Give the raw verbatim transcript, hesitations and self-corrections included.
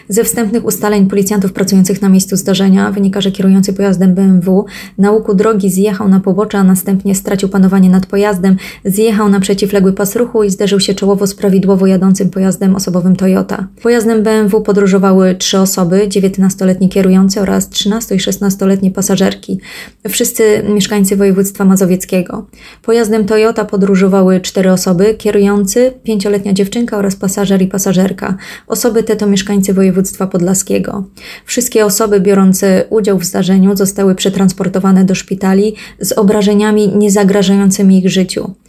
Ze wstępnych ustaleń policjantów pracujących na miejscu zdarzenia wynika, że kierujący pojazdem B M W na łuku drogi zjechał na pobocze, a następnie stracił panowanie nad pojazdem, zjechał na przeciwległy pas ruchu i zderzył się czołowo z prawidłowo jadącym pojazdem osobowym Toyota. Pojazdem B M W podróżowały trzy osoby, dziewiętnastoletni kierujący oraz trzynasto- i szesnastoletnie pasażerki, wszyscy mieszkańcy województwa mazowieckiego. Pojazdem Toyota podróżowały cztery osoby, kierujący, pięcioletnia dziewczynka oraz pasażer i pasażerka. Osoby te to mieszkańcy województwa podlaskiego. Wszystkie osoby biorące udział w zdarzeniu zostały przetransportowane do szpitali z obrażeniami niezagrażającymi ich życiu.